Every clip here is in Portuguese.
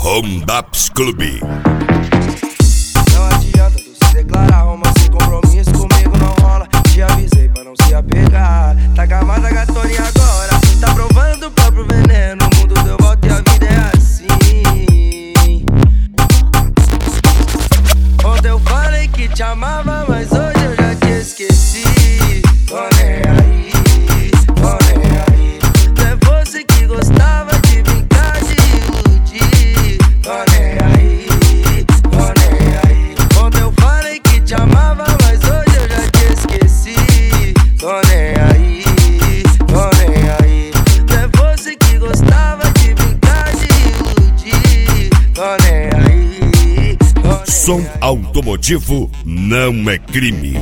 Rondaps Clube. Não adianta tu se declarar, romance, compromisso comigo não rola. Te avisei pra não se apegar. Tá camada gatona e agora tá provando do próprio veneno. O mundo deu volta e a vida é assim. Ontem eu falei que te amava, mas hoje eu já te esqueci. Tô nem aí, tô nem aí. Não é você que gostava de brincar, de iludir. Tô nem aí, tô nem aí. Ontem eu falei que te amava, mas hoje eu já te esqueci. Tô nem aí, tô nem aí. Não é você que gostava de brincar, de iludir. Tô nem aí, tô nem aí. Som automotivo não é crime.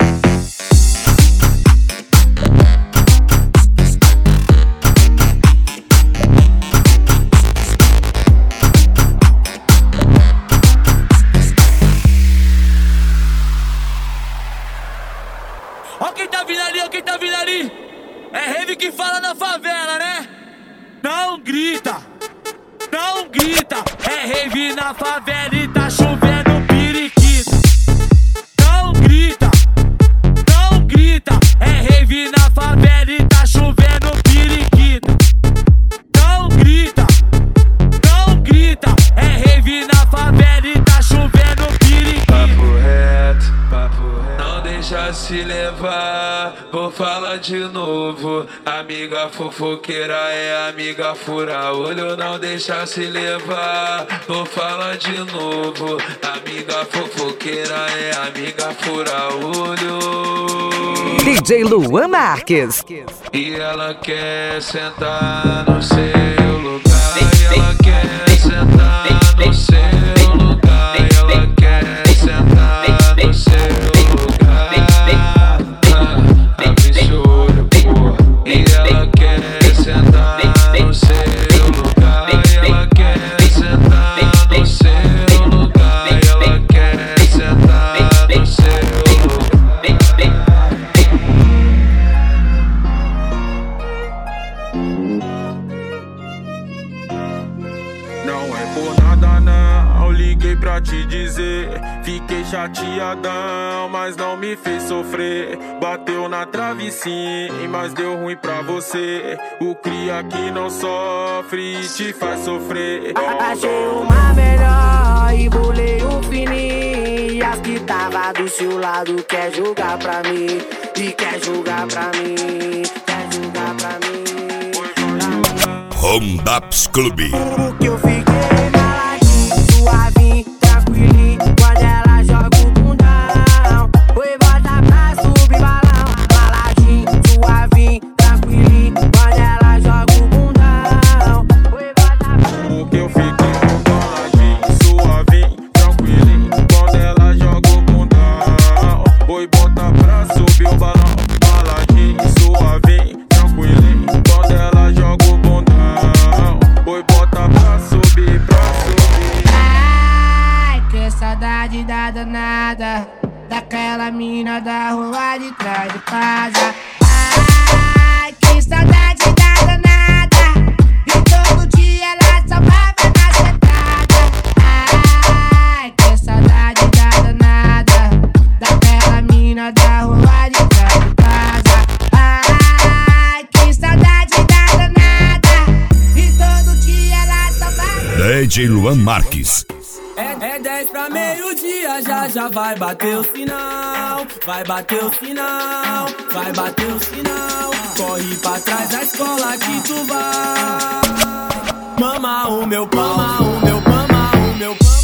Ó quem tá vindo ali, ó quem tá vindo ali. É rave que fala na favela, né? Não grita, não grita. É rave na favela e tá chovendo periquito. Não grita, não grita. É rave na favela e tá chovendo periquito. Não grita, não grita. É rave na favela e tá chovendo periquito. Papo reto, não deixa se levar. Vou falar de novo. Amiga fofoqueira é amiga fura olho, não deixa se levar. Vou falar de novo. Amiga fofoqueira é amiga fura olho. DJ Luan Marques. E ela quer sentar no seu lugar. E ela quer sentar no seu lugar. E ela quer sentar no seu lugar. Abre seu olho, porra. E ela quer sentar no seu lugar. E ela quer sentar no seu lugar. E ela quer sentar no seu lugar. Não é por nada não, liguei pra te dizer. Fiquei chateadão, mas não me fez sofrer. Bateu na trave sim, mas deu ruim pra você. O cria que não sofre e te faz sofrer. Achei uma melhor e bolei um fininho. E as que tava do seu lado quer jogar pra mim. E quer jogar pra mim, quer jogar pra mim. Rondaps Clube. Porque eu fiquei maladinho, suavinho, tranquilinho. Quando ela joga o bundão, oi, volta pra subir balão. Maladinho, suavinho, tranquilinho. Quando ela joga o bundão, oi, volta pra... Porque eu fiquei baladinho, suavinho, tranquilinho. Quando ela joga o bundão, oi, bota pra subir o balão. Baladinho, suavinho, tranquilinho. Quando ela joga o bundão, oi, bota pra subir, pra subir. Ai, que saudade da danada, daquela mina da rua de trás de casa. Ai, que saudade da danada, e todo dia ela só baba na sentada. Ai, que saudade da danada, daquela mina da rua de trás de casa. Ai, que saudade da danada, e todo dia ela só baba. DJ Luan Marques. É 10 pra meio-dia, já vai bater o sinal. Vai bater o sinal, vai bater o sinal. Corre pra trás da escola que tu vai. Mama o meu pão, mama o meu pão, mama o meu pão.